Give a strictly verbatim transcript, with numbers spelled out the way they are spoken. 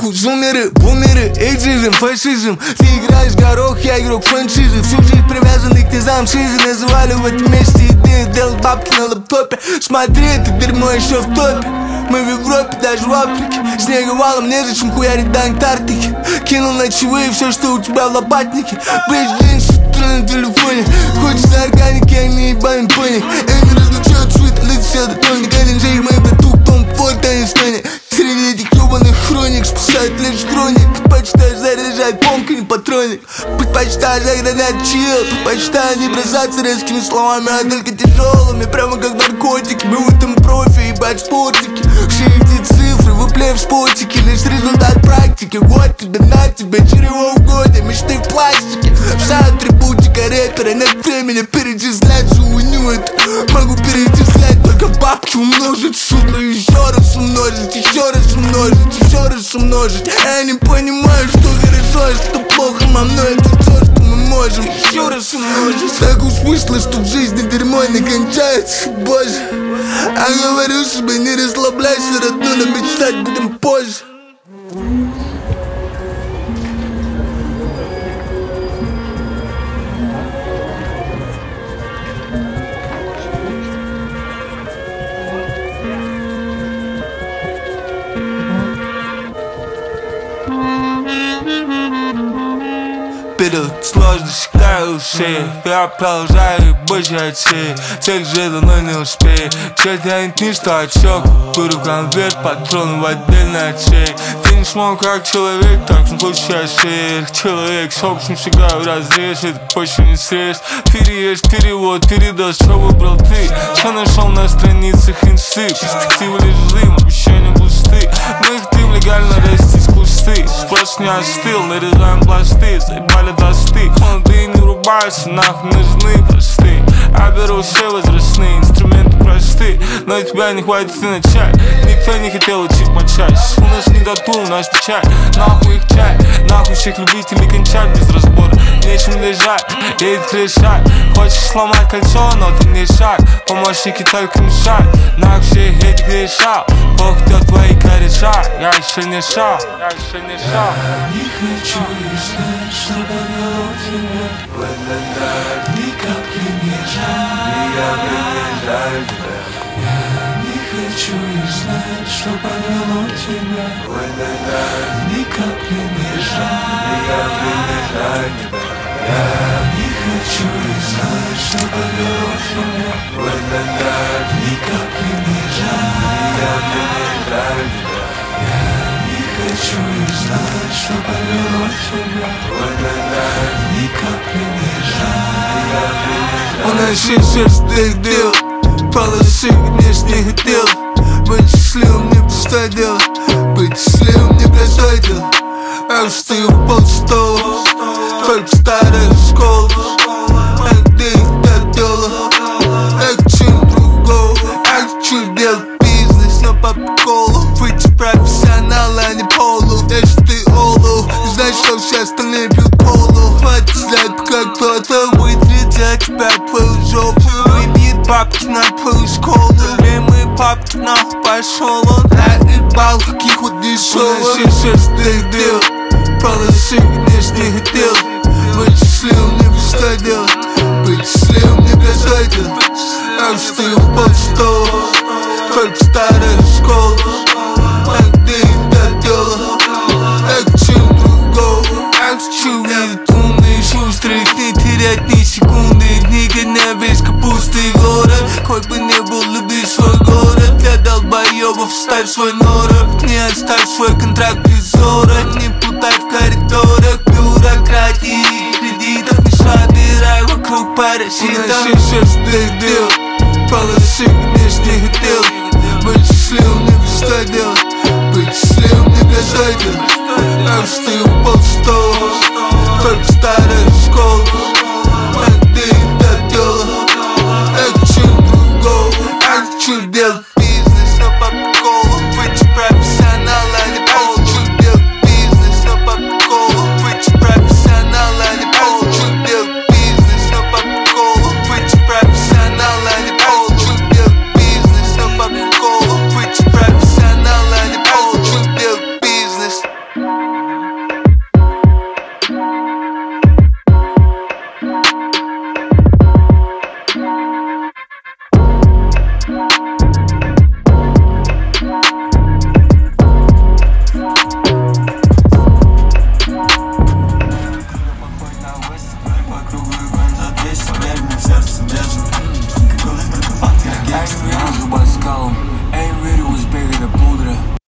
нахуй зумеры, бумеры, эйджизм, фашизм. Ты играешь горох, я игрок франшизы. Всю жизнь привязанный к низам шизы. Называли в этом месте еды, делал бабки на лаптопе. Смотри, это дерьмо еще в топе. Мы в Европе, даже в Африке. Снега валом, незачем хуярить до Антарктики. Кинул ночевые, все, что у тебя в лопатнике. Блядь, день с утра на телефоне. Хочется органики, а не ебаный пони. Я не различаю цвет, лица до тоник. Один же их мои братух, Том Форд, а не станет. Среди этих ебаных хроник спасают лишь хроник. Предпочитаешь заряжать помпу, не патроник. Предпочитаешь загонять чил. Предпочитаю не бросаться резкими словами, а только тяжелыми. Прямо как наркотики, мы в этом профи, ебать спортики. Все эти цифры, выплей в спортике. Лишь результат практики. Вот тебе, на тебе, чревоугодие. Мечты в пластике. Вся атрибутика рэпера. Нет времени перечислять всю хуйню эту. Могу перечислять только бабки умножить. Сука, еще раз умножить, еще раз умножить, еще раз умножить. Я не понимаю, что хорошо, а что плохо. Мам, но это все, что мы можем. Еще раз умножить. Так уж вышло, что в жизни дерьмо не кончается, боже. А говорю себе, не расслабляйся, родной, но мечтать будем позже. Перед сложно считаю ушей. Я продолжаю бычать шеи. Цель же давно не успею. Чё тянет не что отчёк. Беру конверт, патроны в отдельной от шеи. Ты не смог как человек, так не получаешь шеи. Человек, с общим шагаю разрез. Это почва не срез. Переезд, перевод, передоз. Чё выбрал ты? Чё нашел на страницах инсты? Перспективы лишь дым, обещания пусты. Мы хотим легально расти с кусты. Спрос не остыл, нарезаем пласты. Заебали досты, молодые не врубаются, нахуй нужны простые. Я беру все возрастные, инструменты просты. Но тебя не хватит и начать. Никто не хотел учить мочать. У нас не дотул, наш печать. Нахуй их чай, нахуй всех любителей кончать без разбора. Нечем лежать, едет решать. Хочешь сломать кольцо, но ты не шаг. Помощники только мешают. Нахуй всех этих решал. Бог идет твои кореша. Я еще не шаг, я еще не шаг. Я не хочу и знать, что подвело тебя. Ни капли не жаль, ни капли не жаль тебя. Я не хочу и знать, что подвело тебя. Ни капли не жаль, ни капли не жаль тебя. Я не хочу и знать, что подвело тебя. Ни капли не жаль, ни капли не жаль тебя. Я не хочу и знать, что подвело тебя. Ни капли не жаль, ни капли не жаль. У нас есть шерстных дел. Полосы, конечно, не хотел. Быть счастливым не простое дело. Быть счастливым не простое дело. Я встаю в полшестого. Только старая школа. А где их додело? Я хочу другого. Я хочу делать бизнес, но по приколу. Выйти профессионал, а не полу. Если ты олу, знаешь, что все остальные пьют колу. Хватит знать, пока кто-то вытрет за тебя твою жопу. Выбьет бабки на твою школу. Время папки нахуй пошел он. Наебал каких вот дешевых. У нас есть шерстных дел. Полосы, конечно, не хотел. Быть счастливым не простое дело. Быть счастливым не простое дело. Я встаю в полшестого. Только старая школа. А где их додело? Я хочу другого. Я хочу видеть умных, шустрых. Не терять ни секунды. Никогда без капусты город. Хоть бы не был, люби свой город. Для долбоебов ставь свой норок. Не оставь свой контракт без зорок. Не путай в коридорах бюрократии. Кредитов не шатырай вокруг паразитов. У нас есть шерстных дел. Полосы, конечно, не хотел. Быть счастливым не